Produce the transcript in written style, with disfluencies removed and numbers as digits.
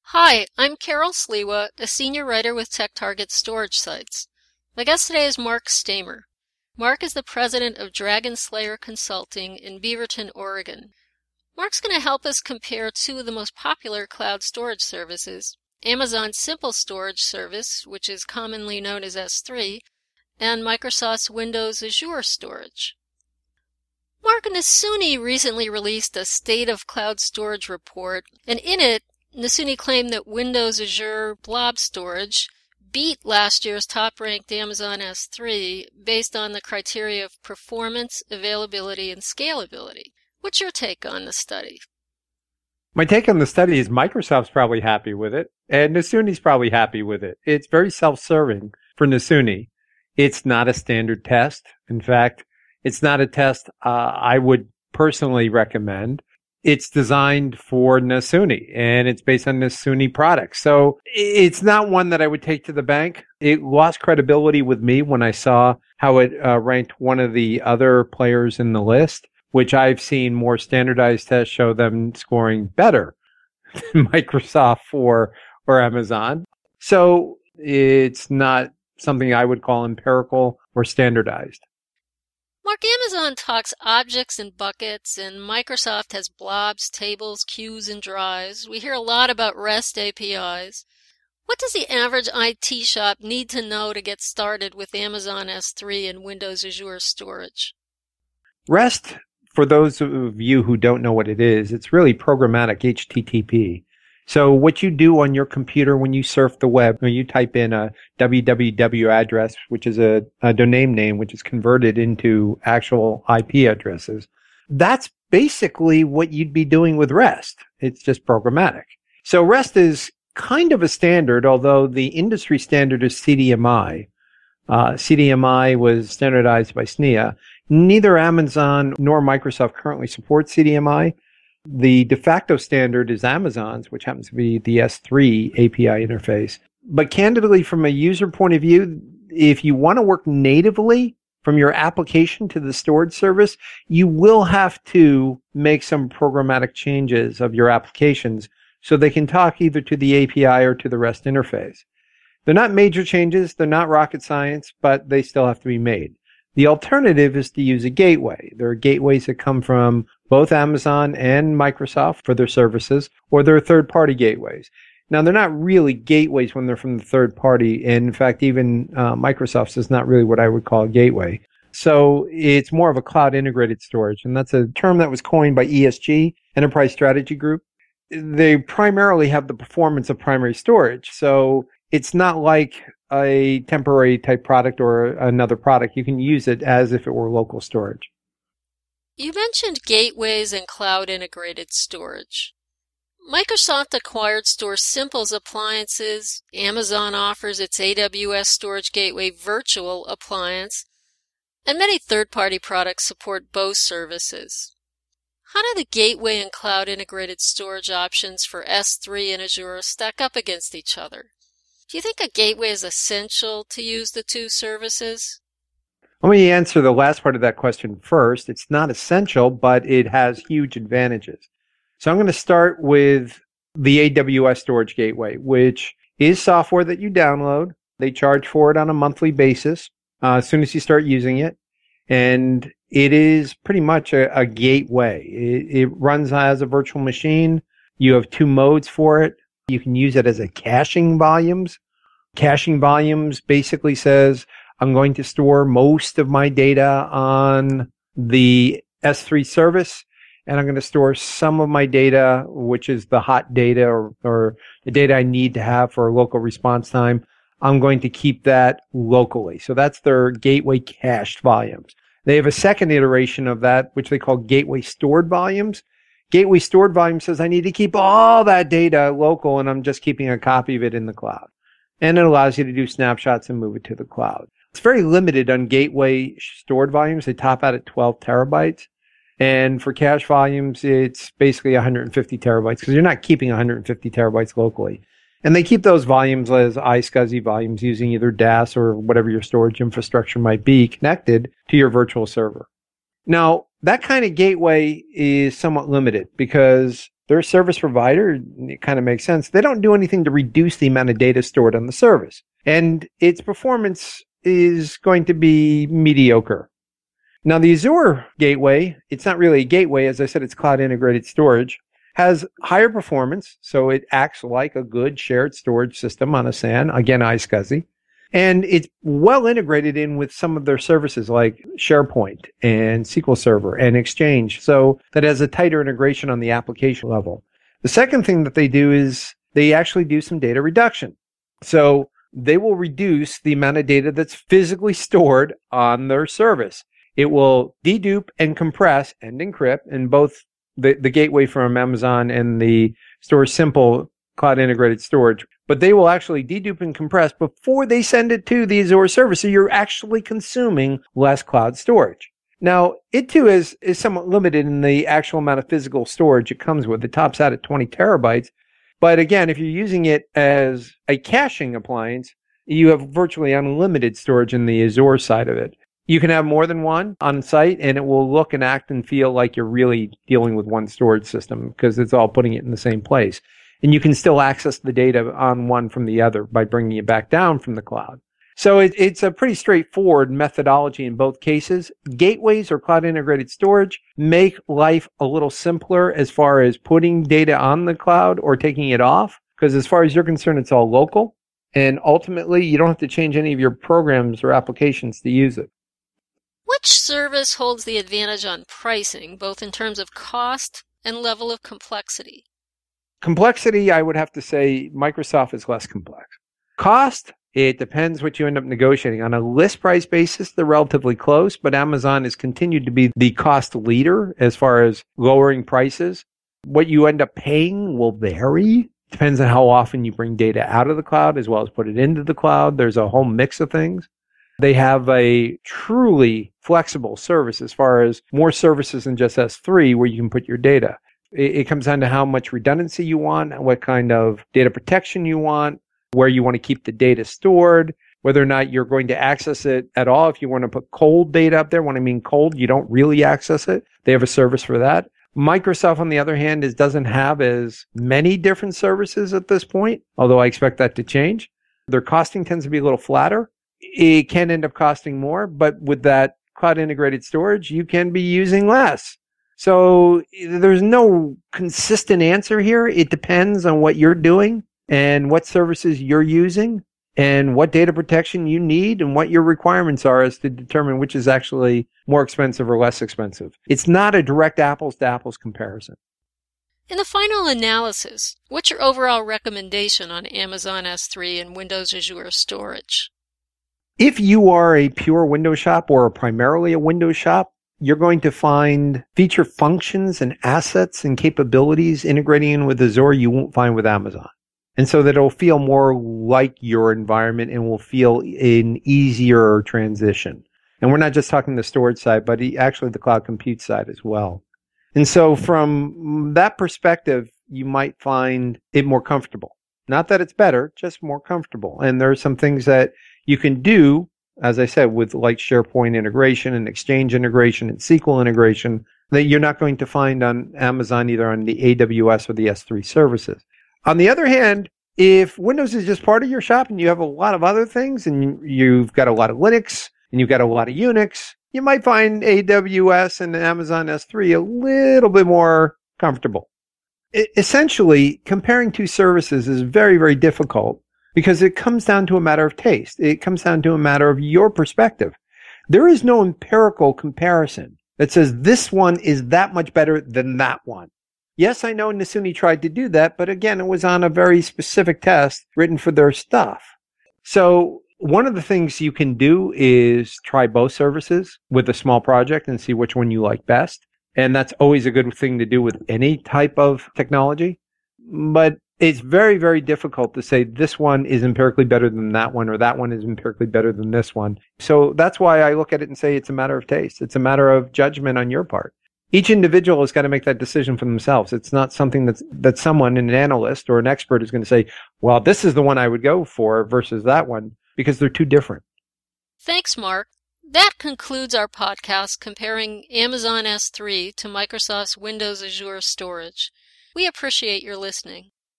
Hi, I'm Carol Sliwa, a senior writer with TechTarget Storage Sites. My guest today is Mark Stamer. Mark is the president of Dragon Slayer Consulting in Beaverton, Oregon. Mark's going to help us compare two of the most popular cloud storage services, Amazon's Simple Storage Service, which is commonly known as S3, and Microsoft's Windows Azure Storage. Mark, Nasuni recently released a State of Cloud Storage report, and in it, Nasuni claimed that Windows Azure Blob Storage beat last year's top-ranked Amazon S3 based on the criteria of performance, availability, and scalability. What's your take on the study? My take on the study is Microsoft's probably happy with it, and Nasuni's probably happy with it. It's very self-serving for Nasuni. It's not a standard test. In fact, it's not a test I would personally recommend. It's designed for Nasuni, and it's based on Nasuni products. So it's not one that I would take to the bank. It lost credibility with me when I saw how it ranked one of the other players in the list, which I've seen more standardized tests show them scoring better than Microsoft or Amazon. So it's not something I would call empirical or standardized. Mark, Amazon talks objects and buckets, and Microsoft has blobs, tables, queues, and drives. We hear a lot about REST APIs. What does the average IT shop need to know to get started with Amazon S3 and Windows Azure storage? REST, for those of you who don't know what it is, it's really programmatic HTTP. So what you do on your computer when you surf the web, when you type in a www address, which is a domain name, which is converted into actual IP addresses, that's basically what you'd be doing with REST. It's just programmatic. So REST is kind of a standard, although the industry standard is CDMI. CDMI was standardized by SNIA. Neither Amazon nor Microsoft currently support CDMI. The de facto standard is Amazon's, which happens to be the S3 API interface. But candidly, from a user point of view, if you want to work natively from your application to the storage service, you will have to make some programmatic changes of your applications so they can talk either to the API or to the REST interface. They're not major changes, they're not rocket science, but they still have to be made. The alternative is to use a gateway. There are gateways that come from both Amazon and Microsoft for their services, or they're third-party gateways. Now, they're not really gateways when they're from the third party, and in fact, even Microsoft's is not really what I would call a gateway. So it's more of a cloud-integrated storage, and that's a term that was coined by ESG, Enterprise Strategy Group. They primarily have the performance of primary storage, so it's not like a temporary type product or another product. You can use it as if it were local storage. You mentioned gateways and cloud integrated storage. Microsoft acquired StorSimple's appliances. Amazon offers its AWS Storage Gateway Virtual appliance, and many third-party products support both services. How do the gateway and cloud integrated storage options for S3 and Azure stack up against each other? Do you think a gateway is essential to use the two services? Let me answer the last part of that question first. It's not essential, but it has huge advantages. So I'm going to start with the AWS Storage Gateway, which is software that you download. They charge for it on a monthly basis as soon as you start using it. And it is pretty much a gateway. It runs as a virtual machine. You have two modes for it. You can use it as a caching volumes. Caching volumes basically says, I'm going to store most of my data on the S3 service, and I'm going to store some of my data, which is the hot data or the data I need to have for local response time. I'm going to keep that locally. So that's their gateway cached volumes. They have a second iteration of that, which they call gateway stored volumes. Gateway stored volume says I need to keep all that data local, and I'm just keeping a copy of it in the cloud. And it allows you to do snapshots and move it to the cloud. It's very limited on gateway stored volumes. They top out at 12 terabytes. And for cache volumes, it's basically 150 terabytes because you're not keeping 150 terabytes locally. And they keep those volumes as iSCSI volumes using either DAS or whatever your storage infrastructure might be connected to your virtual server. Now, that kind of gateway is somewhat limited because They're a service provider. It kind of makes sense. They don't do anything to reduce the amount of data stored on the service. And its performance is going to be mediocre. Now, the Azure gateway, it's not really a gateway. As I said, it's cloud integrated storage, has higher performance. So it acts like a good shared storage system on a SAN. Again, iSCSI. And it's well integrated in with some of their services like SharePoint and SQL Server and Exchange, so that has a tighter integration on the application level. The second thing that they do is they actually do some data reduction. So they will reduce the amount of data that's physically stored on their service. It will dedupe and compress and encrypt, and both the gateway from Amazon and the StorSimple cloud integrated storage, but they will actually dedupe and compress before they send it to the Azure service. So you're actually consuming less cloud storage. Now, it too is somewhat limited in the actual amount of physical storage it comes with. It tops out at 20 terabytes. But again, if you're using it as a caching appliance, you have virtually unlimited storage in the Azure side of it. You can have more than one on site, and it will look and act and feel like you're really dealing with one storage system because it's all putting it in the same place. And you can still access the data on one from the other by bringing it back down from the cloud. So it's a pretty straightforward methodology in both cases. Gateways or cloud integrated storage make life a little simpler as far as putting data on the cloud or taking it off, because as far as you're concerned, it's all local. And ultimately, you don't have to change any of your programs or applications to use it. Which service holds the advantage on pricing, both in terms of cost and level of complexity? Complexity, I would have to say Microsoft is less complex. Cost, it depends what you end up negotiating. On a list price basis, they're relatively close, but Amazon has continued to be the cost leader as far as lowering prices. What you end up paying will vary. Depends on how often you bring data out of the cloud as well as put it into the cloud. There's a whole mix of things. They have a truly flexible service as far as more services than just S3 where you can put your data. It comes down to how much redundancy you want, what kind of data protection you want, where you want to keep the data stored, whether or not you're going to access it at all. If you want to put cold data up there, when I mean cold, you don't really access it. They have a service for that. Microsoft, on the other hand, doesn't have as many different services at this point, although I expect that to change. Their costing tends to be a little flatter. It can end up costing more, but with that cloud integrated storage, you can be using less. So there's no consistent answer here. It depends on what you're doing and what services you're using and what data protection you need and what your requirements are as to determine which is actually more expensive or less expensive. It's not a direct apples to apples comparison. In the final analysis, what's your overall recommendation on Amazon S3 and Windows Azure storage? If you are a pure Windows shop or primarily a Windows shop, you're going to find feature functions and assets and capabilities integrating in with Azure you won't find with Amazon. And so that it'll feel more like your environment and will feel an easier transition. And we're not just talking the storage side, but actually the cloud compute side as well. And so from that perspective, you might find it more comfortable. Not that it's better, just more comfortable. And there are some things that you can do, as I said, with like SharePoint integration and Exchange integration and SQL integration that you're not going to find on Amazon, either on the AWS or the S3 services. On the other hand, if Windows is just part of your shop and you have a lot of other things and you've got a lot of Linux and you've got a lot of Unix, you might find AWS and Amazon S3 a little bit more comfortable. Essentially, comparing two services is very, very difficult because it comes down to a matter of taste. It comes down to a matter of your perspective. There is no empirical comparison that says this one is that much better than that one. Yes, I know Nasuni tried to do that, but again, it was on a very specific test written for their stuff. So one of the things you can do is try both services with a small project and see which one you like best. And that's always a good thing to do with any type of technology. But it's very, very difficult to say this one is empirically better than that one or that one is empirically better than this one. So that's why I look at it and say it's a matter of taste. It's a matter of judgment on your part. Each individual has got to make that decision for themselves. It's not something that someone, an analyst or an expert, is going to say, well, this is the one I would go for versus that one, because they're too different. Thanks, Mark. That concludes our podcast comparing Amazon S3 to Microsoft's Windows Azure storage. We appreciate your listening.